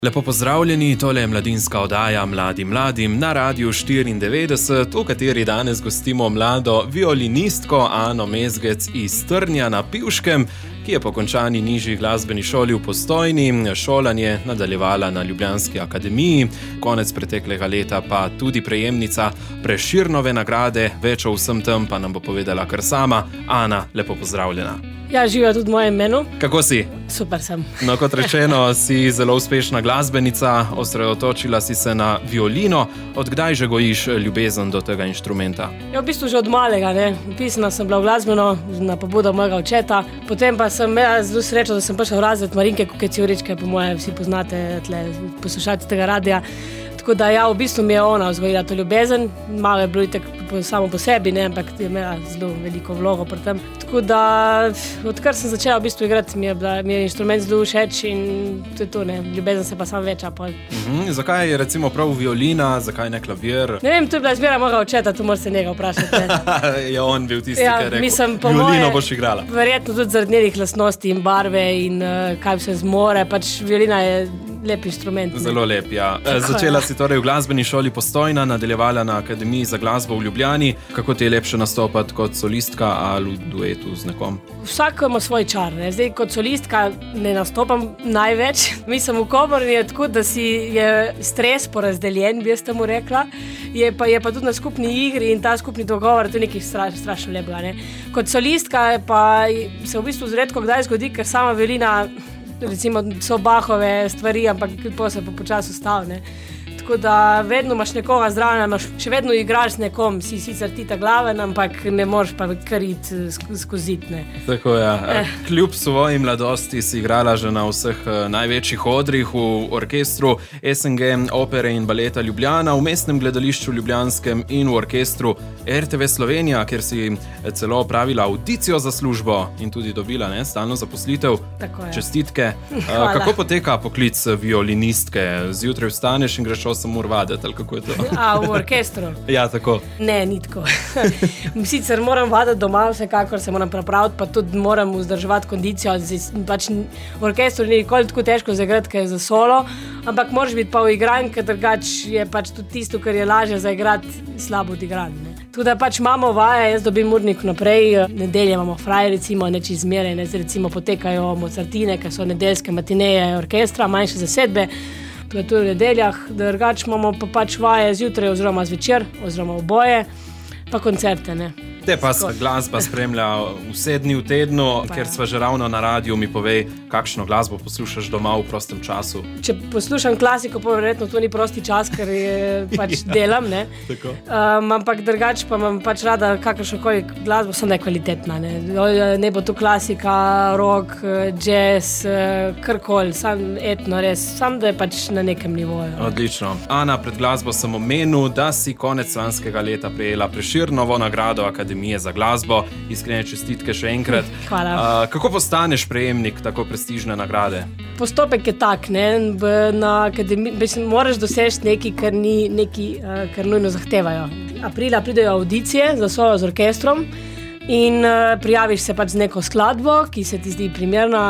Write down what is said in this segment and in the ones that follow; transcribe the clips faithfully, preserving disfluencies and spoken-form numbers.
Lepo pozdravljeni, tole je mladinska oddaja Mladi mladim na Radiu štiriindevetdeset, v kateri danes gostimo mlado violinistko Ano Mezgec iz Trnja na Pivškem, ki je po končani nižji glasbeni šoli v Postojni šolanje nadaljevala na Ljubljanski akademiji, konec preteklega leta pa tudi prejemnica Prešernove nagrade. Več o vsem tem pa nam bo povedala kar sama. Ana, lepo pozdravljena. Ja, živijo tudi v mojem imenu. Kako si? Super sem. No, kot rečeno, si zelo uspešna glasbenica, osredotočila si se na violino. Od kdaj že gojiš ljubezen do tega inštrumenta? Ja, v bistvu že od malega, ne. Pisana sem bila v glasbeno na pobudo mojega očeta. Potem pa sem imela zelo srečo, da sem prišla v razred Marinke Kukec-Juričke, po moje vsi poznate tle poslušati tega radia. Tako da ja, v bistvu mi je ona vzgojila to ljubezen. Malo je bilo itak samo po sebi, ne, ampak je imela zelo veliko vlogo pri tem. Tako da, odkar sem začela v bistvu igrati, mi je, bila, mi je inštrument zelo všeč in to je to, ne, ljubezen se pa samo veča. Mhm, zakaj je recimo prav violina, zakaj ne klavir? Ne vem, to je bila izbira mojega očeta, to moraš se njega vprašati. Je on bil tisti, ja, ki je rekel, mislim, violino moje, boš igrala. Verjetno tudi zaradi njenih lastnosti in barve in uh, kaj se zmore, pač violina je lep inštrument. Zelo lep, ja. Začela si torej v glasbeni šoli Postojna, nadaljevala na Akademiji za glasbo v Ljubljani. Kako ti je lepše nastopati kot solistka ali v duetu z nekom? Vsak ima svoj čar, ne? Zdaj kot solistka ne nastopam največ. Mislim, v komori je tako, da si je stres porazdeljen, bi jaz temu rekla. Je pa, je pa tudi na skupni igri in ta skupni dogovor, to je nekaj straš, strašno lepega, ne? Kot solistka pa se v bistvu redko kdaj zgodi, ker sama violina, recimo so Bachove stvari, ampak po se pa počasi ustavi, ne. Tako da vedno imaš nekoga zraven, imaš, še vedno igraš z nekom, si sicer ti ta glaven, ampak ne moreš pa kar iti skozi, ne. Tako ja. Eh. Kljub svoji mladosti si igrala že na vseh največjih odrih, v orkestru S N G Opere in baleta Ljubljana, v Mestnem gledališču Ljubljanskem in v orkestru R T V Slovenija, kjer si celo opravila audicijo za službo in tudi dobila, ne, stalno zaposlitev. Tako je. Čestitke. Hvala. Kako poteka poklic violinistke? Zjutraj vstaneš in greš osem ur vaditi, ali kako je to? A, v orkestru? Ja, tako. Ne, ni tako. Sicer moram vaditi doma, vsekakor se moram pripraviti, pa tudi moram vzdrževati kondicijo. Pač v orkestru ni nikoli tako težko zaigrati, ker je za solo, ampak moraš biti pa v igranj, ker drugač je pač tudi tisto, kar je lažje zaigrati, slabo odigran, ne. Tako da pač imamo vaje, jaz dobim urnik naprej, nedelje imamo fraj, recimo, neči zmeraj, ne, recimo potekajo Mozartine, ki so nedeljske matineje orkestra, manjše zasedbe, tudi v nedeljah, drugač imamo pa pač vaje zjutraj oziroma zvečer, oziroma oboje, pa koncerte, ne. Te pa se glasba spremlja vse dni v tednu, pa ker sva že ravno na radiju, mi povej, kakšno glasbo poslušaš doma v prostem času. Če poslušam klasiko, pa verjetno to ni prosti čas, ker je pač ja, delam, ne. Tako. Um, ampak drugač pa imam pač rada kakršnokoli glasbo, samo da je kvalitetna, ne. Ne bo to klasika, rock, jazz, karkoli, sam etno res, sam da je pač na nekem nivoju. Odlično. Ana, pred glasbo sem omenil, da si konec lanskega leta prejela Prešernovo nagrado Akademije za glasbo. Iskrene čestitke še enkrat. Hvala. Uh, kako postaneš prejemnik tako prestižne nagrade? Postopek je tak, ne, na akademiji moraš doseči nekaj, kar ni nekaj, uh, kar nujno zahtevajo. Aprila pridejo audicije za solo z orkestrom in uh, prijaviš se pač z neko skladbo, ki se ti zdi primerna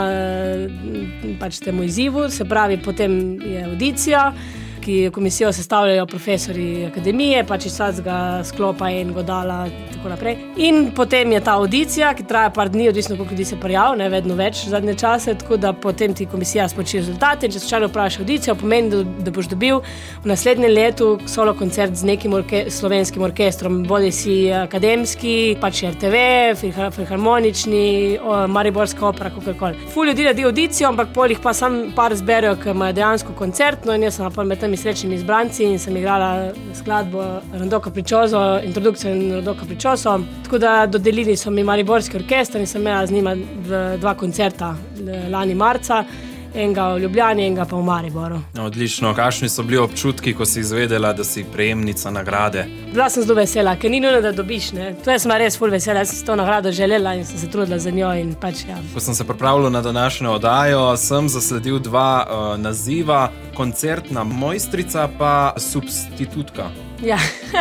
uh, pač temu izzivu, se pravi, potem je audicija, ki komisijo sestavljajo profesori akademije, pač iz vsakega sklopa in godala, tako naprej. In potem je ta audicija, ki traja par dni, odvisno koliko ljudi se prijavi, ne, vedno več zadnje čase, tako da potem ti komisija sporoči rezultate in če slučajno opraviš audicijo, pomeni, da, da boš dobil v naslednjem letu solo koncert z nekim orke, slovenskim orkestrom, bodi si akademski, pač R T V, filharmonični, mariborska opera, kakorkoli. Ful ljudi radi audicijo, ampak pol jih pa sam par zberejo, ki imajo dejansko koncertno in jaz sem pa med temi srečnimi izbranci in sem igrala skladbo Rondo Capriccioso, introdukcijo Rondo Capriccioso. Tako da dodelili so mi mariborski orkester in sem imela z njima dva koncerta lani marca. Enega v Ljubljani, enega pa v Mariboru. Odlično. Kakšni so bili občutki, ko si izvedela, da si prejemnica nagrade? Bila sem zelo vesela, ker ni nujno, da dobiš, ne. To je sem res ful vesela, jaz sem to nagrado želela in sem se trudila za njo in pač ja. Ko sem se pripravljal na današnjo oddajo, sem zasledil dva uh, naziva, koncertna mojstrica pa substitutka. Ja.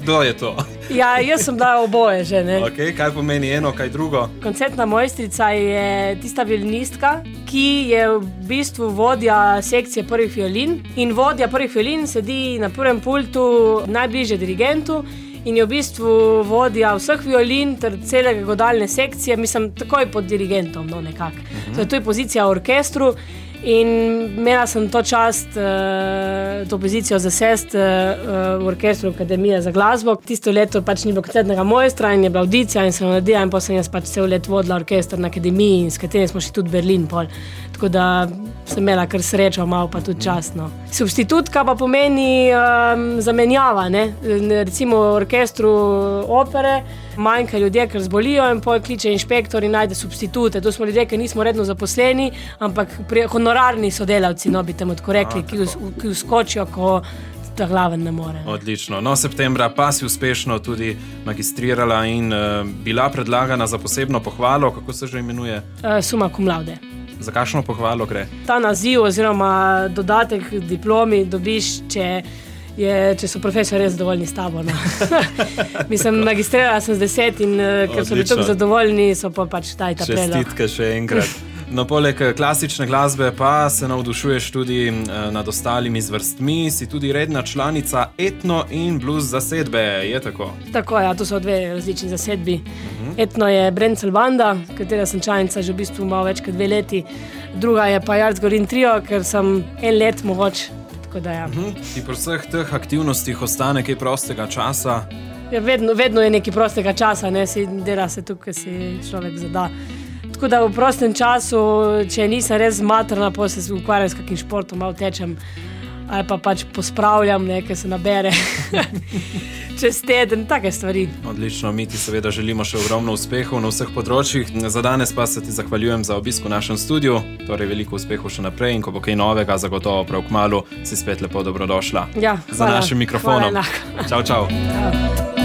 Kdo je to? Ja, jaz sem dala oboje že, ne. Okay, kaj pomeni eno, kaj drugo? Koncertna mojstrica je tista violinistka, ki je v bistvu vodja sekcije prvih violin. In vodja prvih violin sedi na prvem pultu najbližje dirigentu in je v bistvu vodja vseh violin ter celega godalne sekcije, mislim, takoj pod dirigentom, no, nekako. Uh-huh. To je pozicija v orkestru in imela sem to čast, uh, to pozicijo zasest uh, v orkestru Akademije za glasbo. Tisto leto pač ni bilo koncertnega mojstra in je bila audicija in sem naredila in potem sem jaz pač cel let vodila orkester na Akademiji in s katerim smo šli tudi v Berlin pol. Tako da sem imela kar srečo, malo pa tudi častno. Substitutka pa pomeni um, zamenjava, ne? Recimo v orkestru opere manjka ljudje, ker zbolijo in pol kliče inšpektor in najde substitute. To smo ljudje, ki nismo redno zaposleni, ampak pri, honorarni sodelavci, no bi temu tako rekli, ki, ki vskočijo, ko ta glaven ne more. Odlično. No, septembra pa si uspešno tudi magistrirala in uh, bila predlagana za posebno pohvalo, kako se že imenuje? Uh, summa cum laude. Za kakšno pohvalo gre? Ta naziv oziroma dodatek diplomi dobiš, če, je, če so profesori res zadovoljni s tabo. No. Mislim, magistrirala sem z deset in ker so bili tako zadovoljni, so pa pač taj ta predlog. Čestitke še enkrat. No, poleg klasične glasbe pa se navdušuješ tudi nad ostalimi zvrstmi, si tudi redna članica etno in blues zasedbe, je tako? Tako, ja, to so dve različni zasedbi. Uh-huh. Etno je Brenzel banda, katera sem članica že v bistvu malo več kot dve leti. Druga je pa Jarc Gorin trio, ker sem en let mogoč, tako da ja. Uh-huh. In pri vseh teh aktivnostih ostane kaj prostega časa? Ja, vedno, vedno je nekaj prostega časa, ne, si dela se tukaj, si človek zada. Tako da v prostem času, če nisem res zmatrana, pa se ukvarjam s kakim športom, malo tečem ali pa pač pospravljam, nekaj se nabere čez teden, take stvari. Odlično, mi ti seveda želimo še ogromno uspehov na vseh področjih. Za danes pa se ti zahvaljujem za obisk v našem studiu, torej veliko uspehov še naprej in ko bo kaj novega, zagotovo prav kmalu, si spet lepo dobrodošla. Ja, hvala. Za našim mikrofonom. Hvala enako. Čau, čau. Čau.